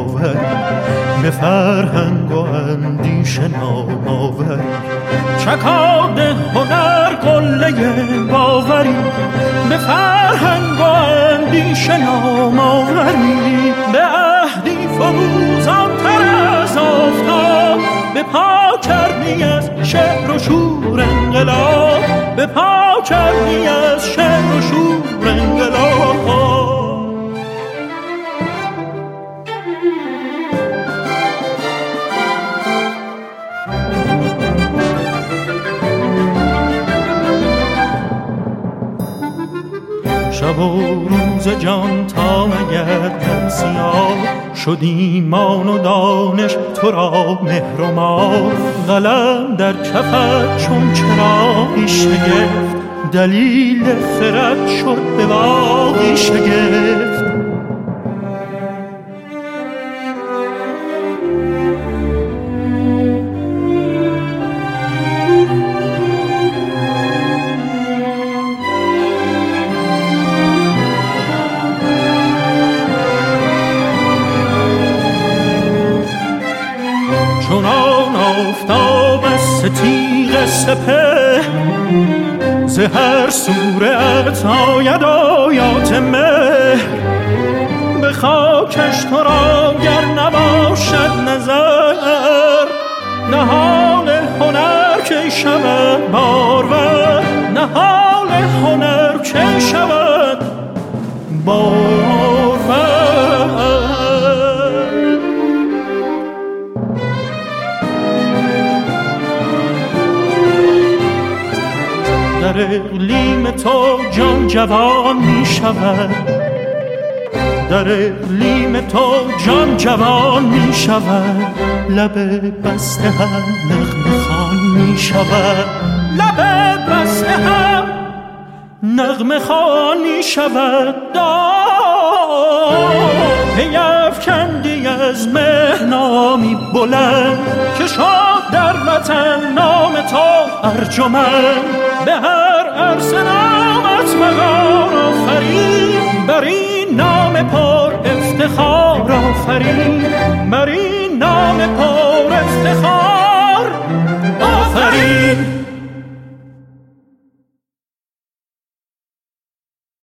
آوری، به فرهنگ و اندیشه نام آوری. چکاد هنر قله باوری، به فرهنگ و اندیشه نام آوری. به عهدی فروزان‌تر از آفتاب، به پا کردی از شعر و شور انقلاب، به پا کردی از شعر و شور انقلاب. شب و روز جان تا نگردد سیاه، شد ایمان و دانش تو را مهر و ماه. قلم در کفت چون چراغی شگفت، دلیل خرد شد به باغی شگفت. چونان آفتاب از تیغ سپه، ز هر صورت آید آیات مهر. به خاکش تو را گر نباشد نظر، نهال هنر کی شود بارور، نهال هنر کی شود بارور. در اقلیم تو جان جوان می شود، در اقلیم تو جان جوان می شود. لب بسته هم نغمه خوان می شود، لب بسته هم نغمه خوان می شود. پیفکندی از مهنامی بلند، که شد در وطن نام تو ارجمند. به هر عرصه نامت وقار آفرین، بر این نام پر افتخار آفرین، بر این